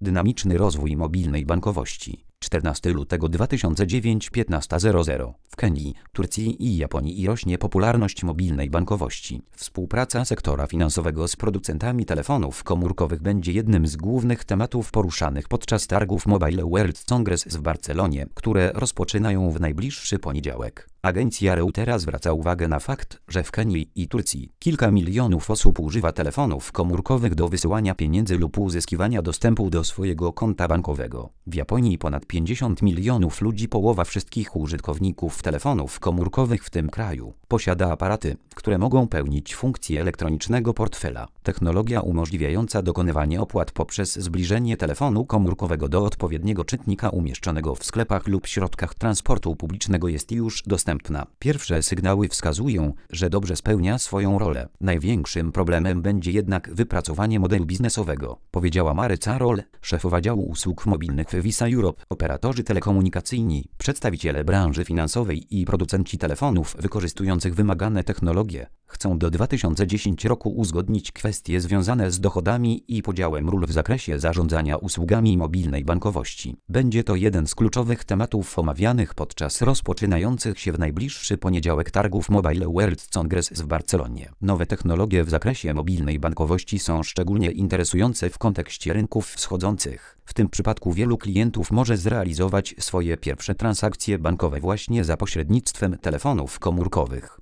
Dynamiczny rozwój mobilnej bankowości. 14 lutego 2009 15:00 w Kenii, Turcji i Japonii i rośnie popularność mobilnej bankowości. Współpraca sektora finansowego z producentami telefonów komórkowych będzie jednym z głównych tematów poruszanych podczas targów Mobile World Congress w Barcelonie, które rozpoczynają w najbliższy poniedziałek. Agencja Reutera zwraca uwagę na fakt, że w Kenii i Turcji kilka milionów osób używa telefonów komórkowych do wysyłania pieniędzy lub uzyskiwania dostępu do swojego konta bankowego. W Japonii ponad 50 milionów ludzi, połowa wszystkich użytkowników telefonów komórkowych w tym kraju, posiada aparaty, które mogą pełnić funkcję elektronicznego portfela. Technologia umożliwiająca dokonywanie opłat poprzez zbliżenie telefonu komórkowego do odpowiedniego czytnika umieszczonego w sklepach lub środkach transportu publicznego jest już dostępna. Pierwsze sygnały wskazują, że dobrze spełnia swoją rolę. Największym problemem będzie jednak wypracowanie modelu biznesowego, powiedziała Mary Carroll, szefowa działu usług mobilnych w Visa Europe. Operatorzy telekomunikacyjni, przedstawiciele branży finansowej i producenci telefonów wykorzystujących wymagane technologie chcą do 2010 roku uzgodnić kwestie związane z dochodami i podziałem ról w zakresie zarządzania usługami mobilnej bankowości. Będzie to jeden z kluczowych tematów omawianych podczas rozpoczynających się w najbliższy poniedziałek targów Mobile World Congress w Barcelonie. Nowe technologie w zakresie mobilnej bankowości są szczególnie interesujące w kontekście rynków wschodzących. W tym przypadku wielu klientów może zrealizować swoje pierwsze transakcje bankowe właśnie za pośrednictwem telefonów komórkowych.